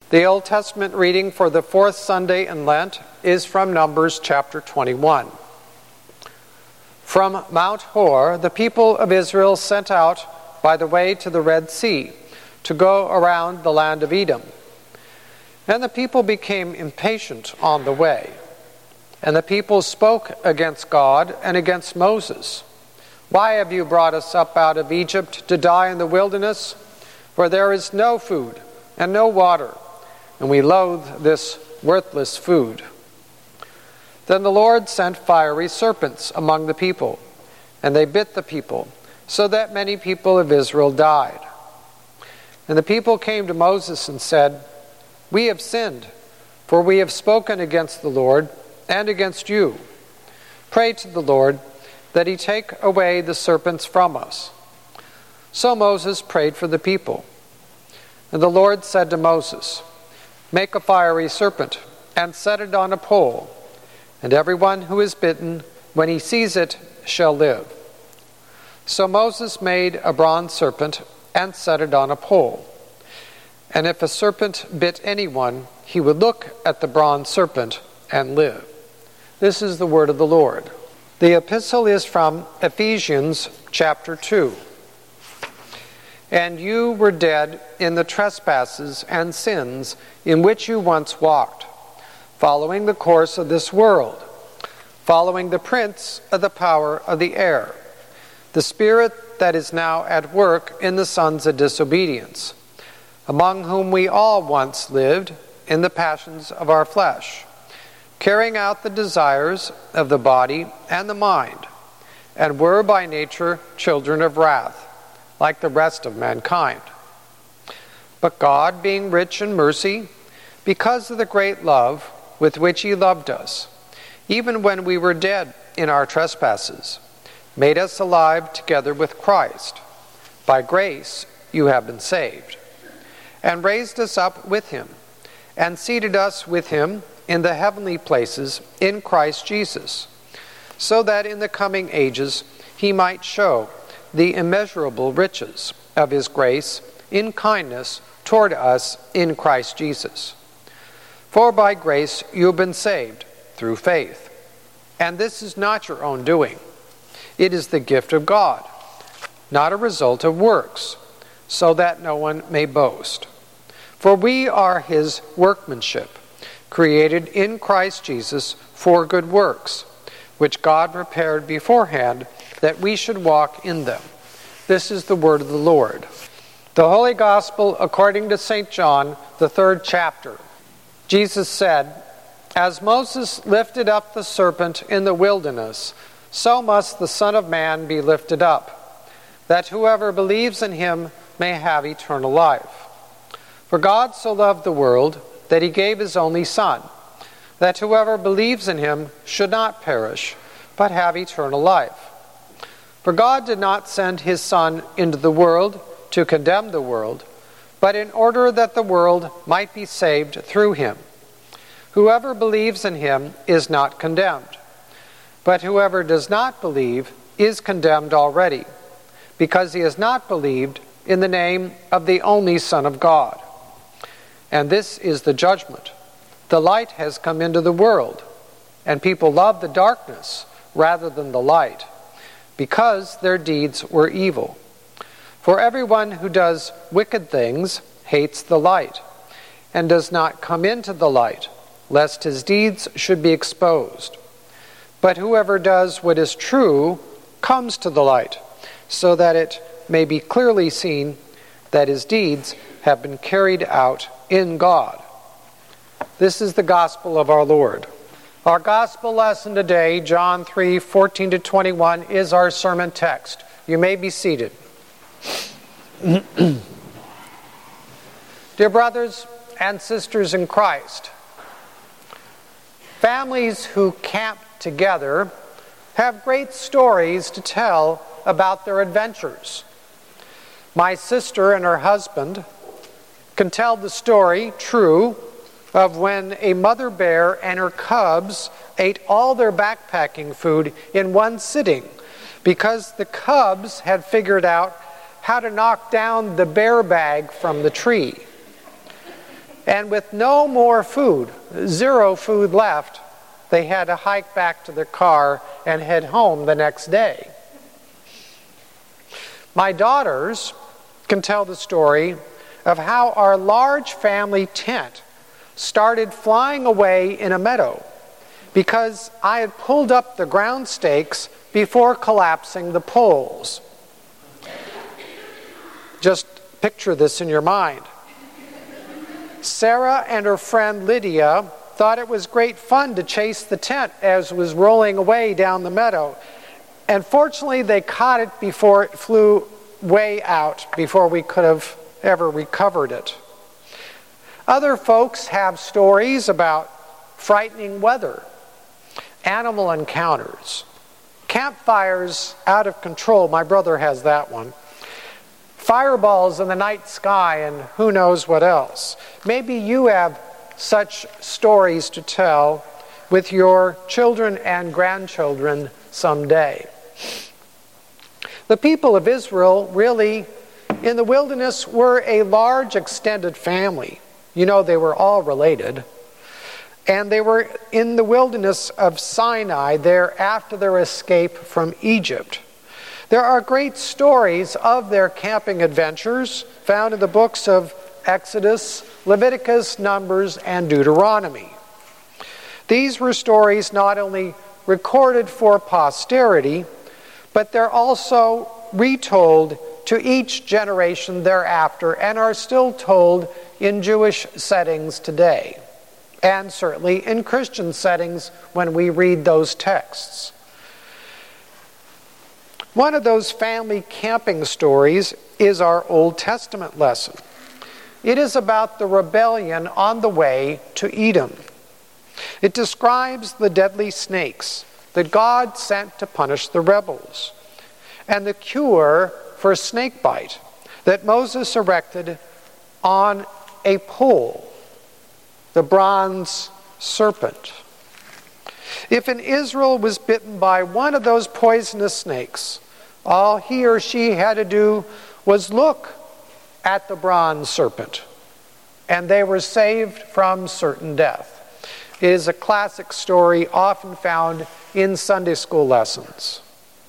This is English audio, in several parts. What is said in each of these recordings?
The Old Testament reading for the fourth Sunday in Lent is from Numbers chapter 21. From Mount Hor, the people of Israel set out by the way to the Red Sea to go around the land of Edom. And the people became impatient on the way. And the people spoke against God and against Moses. "Why have you brought us up out of Egypt to die in the wilderness? For there is no food and no water, and we loathe this worthless food." Then the Lord sent fiery serpents among the people, and they bit the people, so that many people of Israel died. And the people came to Moses and said, "We have sinned, for we have spoken against the Lord and against you. Pray to the Lord that he take away the serpents from us." So Moses prayed for the people. And the Lord said to Moses, "Make a fiery serpent and set it on a pole, and everyone who is bitten, when he sees it, shall live." So Moses made a bronze serpent and set it on a pole. And if a serpent bit anyone, he would look at the bronze serpent and live. This is the word of the Lord. The epistle is from Ephesians chapter 2. "And you were dead in the trespasses and sins in which you once walked, following the course of this world, following the prince of the power of the air, the spirit that is now at work in the sons of disobedience, among whom we all once lived in the passions of our flesh, carrying out the desires of the body and the mind, and were by nature children of wrath, like the rest of mankind. But God, being rich in mercy, because of the great love with which he loved us, even when we were dead in our trespasses, made us alive together with Christ. By grace you have been saved, and raised us up with him, and seated us with him in the heavenly places in Christ Jesus, so that in the coming ages he might show the immeasurable riches of his grace in kindness toward us in Christ Jesus. For by grace you have been saved through faith. And this is not your own doing. It is the gift of God, not a result of works, so that no one may boast. For we are his workmanship, created in Christ Jesus for good works, which God prepared beforehand that we should walk in them. This is the word of the Lord. The Holy Gospel according to St. John, the 3rd chapter. Jesus said, "As Moses lifted up the serpent in the wilderness, so must the Son of Man be lifted up, that whoever believes in him may have eternal life. For God so loved the world that he gave his only Son, that whoever believes in him should not perish, but have eternal life. For God did not send his Son into the world to condemn the world, but in order that the world might be saved through him. Whoever believes in him is not condemned, but whoever does not believe is condemned already, because he has not believed in the name of the only Son of God. And this is the judgment. The light has come into the world, and people love the darkness rather than the light, because their deeds were evil. For everyone who does wicked things hates the light, and does not come into the light, lest his deeds should be exposed. But whoever does what is true comes to the light, so that it may be clearly seen that his deeds have been carried out in God." This is the gospel of our Lord. Our gospel lesson today, John 3:14-21, is our sermon text. You may be seated. Dear brothers and sisters in Christ, families who camp together have great stories to tell about their adventures. My sister and her husband can tell the story, true, of when a mother bear and her cubs ate all their backpacking food in one sitting because the cubs had figured out how to knock down the bear bag from the tree. And with no more food, zero food left, they had to hike back to their car and head home the next day. My daughters can tell the story of how our large family tent started flying away in a meadow because I had pulled up the ground stakes before collapsing the poles. Just picture this in your mind. Sarah and her friend Lydia thought it was great fun to chase the tent as it was rolling away down the meadow. And fortunately, they caught it before it flew way out, before we could have ever recovered it. Other folks have stories about frightening weather, animal encounters, campfires out of control. My brother has that one. Fireballs in the night sky, and who knows what else. Maybe you have such stories to tell with your children and grandchildren someday. The people of Israel really, in the wilderness, were a large extended family. You know, they were all related. And they were in the wilderness of Sinai there after their escape from Egypt. There are great stories of their camping adventures found in the books of Exodus, Leviticus, Numbers, and Deuteronomy. These were stories not only recorded for posterity, but they're also retold to each generation thereafter and are still told in Jewish settings today, and certainly in Christian settings when we read those texts. One of those family camping stories is our Old Testament lesson. It is about the rebellion on the way to Edom. It describes the deadly snakes that God sent to punish the rebels, and the cure for snake bite that Moses erected on a pole, the bronze serpent. If an Israel was bitten by one of those poisonous snakes, all he or she had to do was look at the bronze serpent, and they were saved from certain death. It is a classic story often found in Sunday school lessons.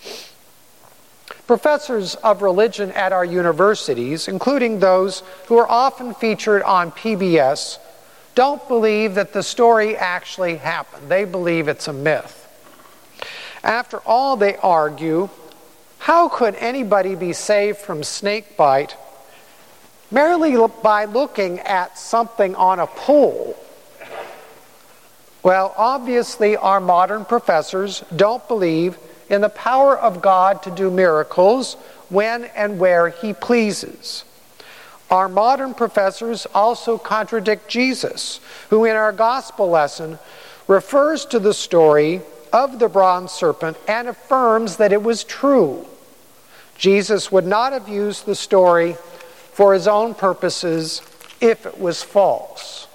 Professors of religion at our universities, including those who are often featured on PBS, don't believe that the story actually happened. They believe it's a myth. After all, they argue, how could anybody be saved from snake bite merely by looking at something on a pole? Well, obviously our modern professors don't believe in the power of God to do miracles when and where He pleases. Our modern professors also contradict Jesus, who in our gospel lesson refers to the story of the bronze serpent and affirms that it was true. Jesus would not have used the story for His own purposes if it was false.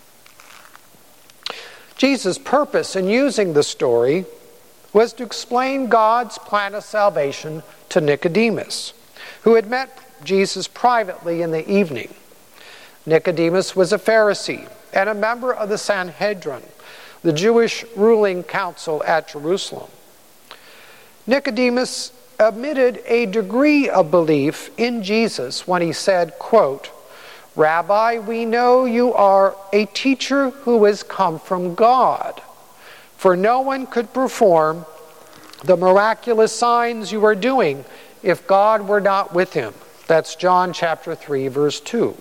Jesus' purpose in using the story was to explain God's plan of salvation to Nicodemus, who had met Jesus privately in the evening. Nicodemus was a Pharisee and a member of the Sanhedrin, the Jewish ruling council at Jerusalem. Nicodemus admitted a degree of belief in Jesus when he said, quote, "Rabbi, we know you are a teacher who has come from God, for no one could perform the miraculous signs you are doing if God were not with him." That's John chapter 3, verse 2.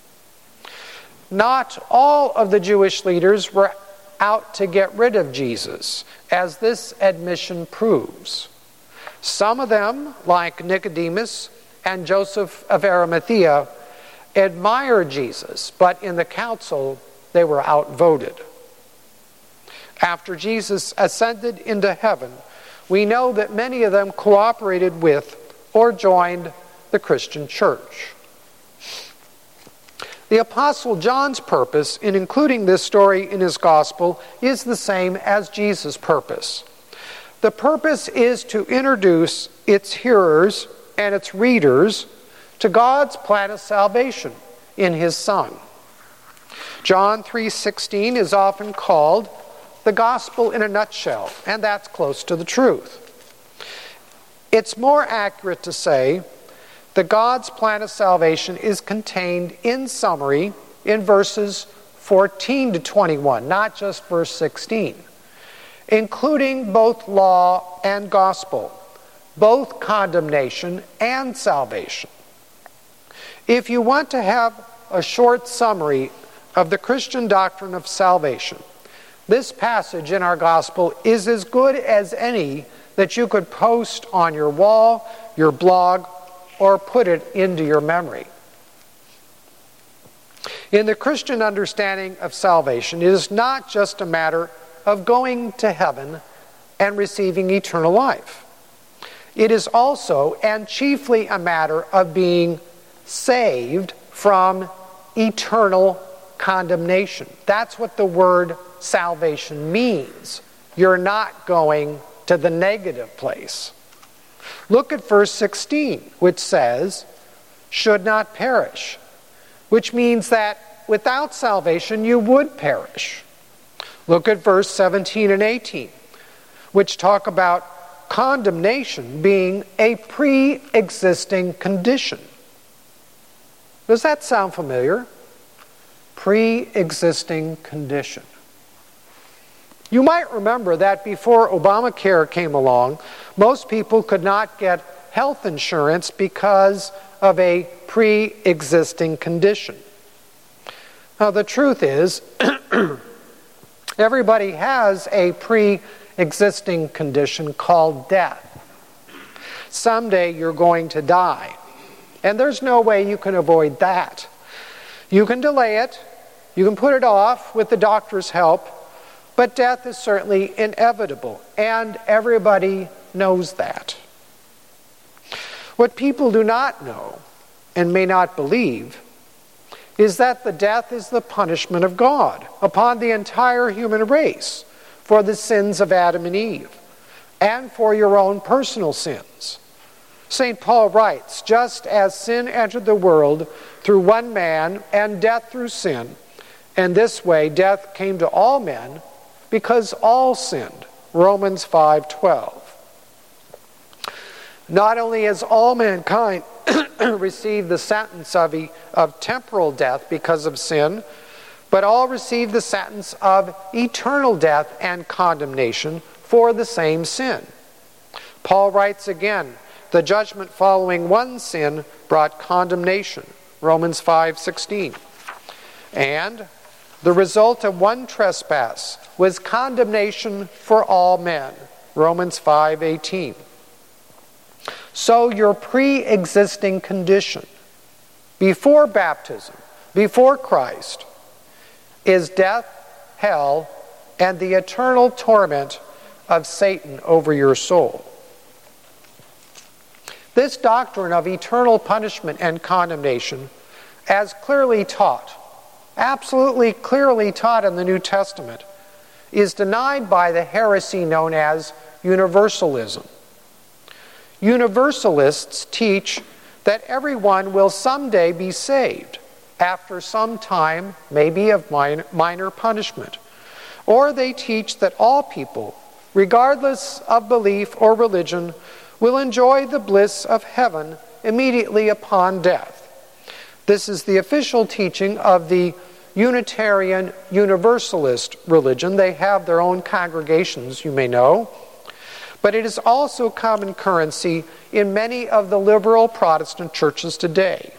Not all of the Jewish leaders were out to get rid of Jesus, as this admission proves. Some of them, like Nicodemus and Joseph of Arimathea, admired Jesus, but in the council they were outvoted. After Jesus ascended into heaven, we know that many of them cooperated with or joined the Christian church. The Apostle John's purpose in including this story in his gospel is the same as Jesus' purpose. The purpose is to introduce its hearers and its readers to God's plan of salvation in His Son. John 3:16 is often called the gospel in a nutshell, and that's close to the truth. It's more accurate to say that God's plan of salvation is contained in summary in verses 14 to 21, not just verse 16, including both law and gospel, both condemnation and salvation. If you want to have a short summary of the Christian doctrine of salvation, this passage in our gospel is as good as any that you could post on your wall, your blog, or put it into your memory. In the Christian understanding of salvation, it is not just a matter of going to heaven and receiving eternal life. It is also and chiefly a matter of being saved from eternal condemnation. That's what the word salvation means. You're not going to the negative place. Look at verse 16, which says, should not perish, which means that without salvation you would perish. Look at verse 17 and 18, which talk about condemnation being a pre-existing condition. Does that sound familiar? Pre-existing condition. You might remember that before Obamacare came along, most people could not get health insurance because of a pre-existing condition. Now the truth is, everybody has a pre-existing condition called death. Someday you're going to die, and there's no way you can avoid that. You can delay it, you can put it off with the doctor's help, but death is certainly inevitable, and everybody knows that. What people do not know, and may not believe, is that the death is the punishment of God upon the entire human race for the sins of Adam and Eve, and for your own personal sins. St. Paul writes, just as sin entered the world through one man, and death through sin, and this way death came to all men, because all sinned. Romans 5:12. Not only has all mankind received the sentence of temporal death because of sin, but all received the sentence of eternal death and condemnation for the same sin. Paul writes again, the judgment following one sin brought condemnation. Romans 5:16. And the result of one trespass was condemnation for all men. Romans 5:18. So your pre-existing condition before baptism, before Christ, is death, hell, and the eternal torment of Satan over your soul. This doctrine of eternal punishment and condemnation, as clearly taught, absolutely clearly taught in the New Testament, is denied by the heresy known as universalism. Universalists teach that everyone will someday be saved after some time, maybe of minor punishment. Or they teach that all people, regardless of belief or religion, will enjoy the bliss of heaven immediately upon death. This is the official teaching of the Unitarian Universalist religion. They have their own congregations, you may know. But it is also common currency in many of the liberal Protestant churches today.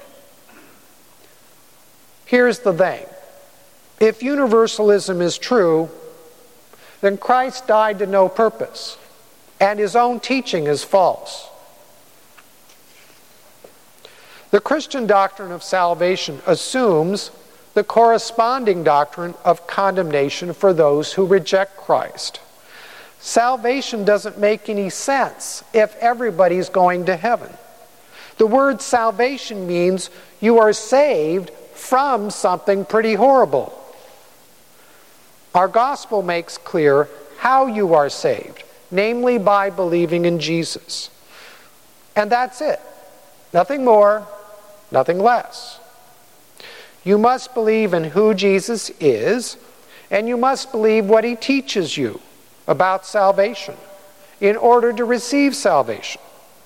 Here's the thing. If universalism is true, then Christ died to no purpose, and his own teaching is false. The Christian doctrine of salvation assumes the corresponding doctrine of condemnation for those who reject Christ. Salvation doesn't make any sense if everybody's going to heaven. The word salvation means you are saved from something pretty horrible. Our gospel makes clear how you are saved, namely by believing in Jesus. And that's it. Nothing more, nothing less. You must believe in who Jesus is, and you must believe what he teaches you about salvation in order to receive salvation.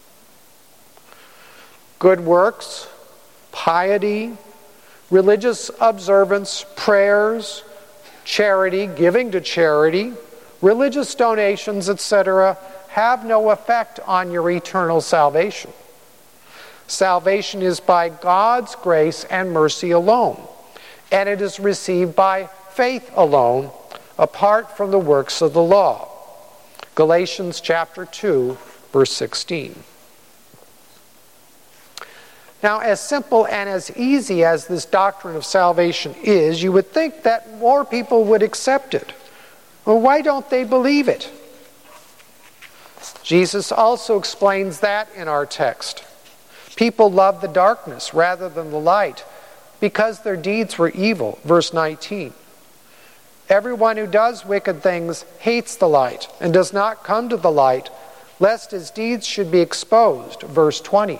Good works, piety, religious observance, prayers, charity, giving to charity, religious donations, etc., have no effect on your eternal salvation. Salvation is by God's grace and mercy alone, and it is received by faith alone, apart from the works of the law. Galatians chapter 2, verse 16. Now, as simple and as easy as this doctrine of salvation is, you would think that more people would accept it. Well, why don't they believe it? Jesus also explains that in our text. People love the darkness rather than the light because their deeds were evil. Verse 19. Everyone who does wicked things hates the light and does not come to the light, lest his deeds should be exposed. Verse 20.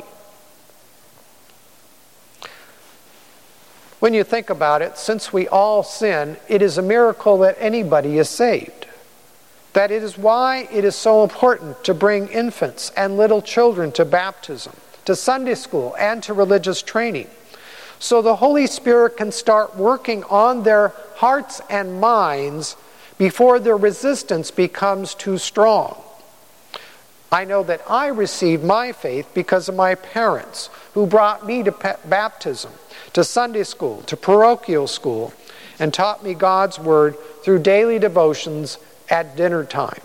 When you think about it, since we all sin, it is a miracle that anybody is saved. That it is why it is so important to bring infants and little children to baptism, to Sunday school, and to religious training, so the Holy Spirit can start working on their hearts and minds before their resistance becomes too strong. I know that I received my faith because of my parents, who brought me to baptism, to Sunday school, to parochial school, and taught me God's Word through daily devotions at dinner time.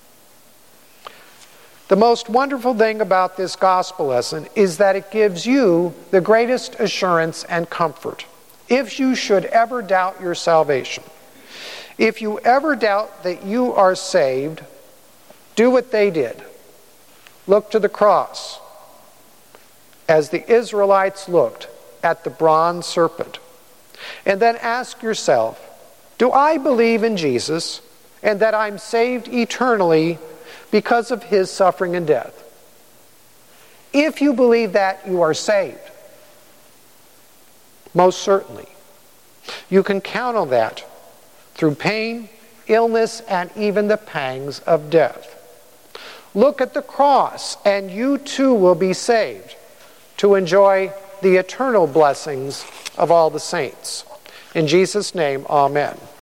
The most wonderful thing about this gospel lesson is that it gives you the greatest assurance and comfort. If you should ever doubt your salvation, if you ever doubt that you are saved, do what they did. Look to the cross, as the Israelites looked at the bronze serpent. And then ask yourself, do I believe in Jesus and that I'm saved eternally because of his suffering and death? If you believe that, you are saved. Most certainly. You can count on that through pain, illness, and even the pangs of death. Look at the cross, and you too will be saved to enjoy the eternal blessings of all the saints. In Jesus' name, amen.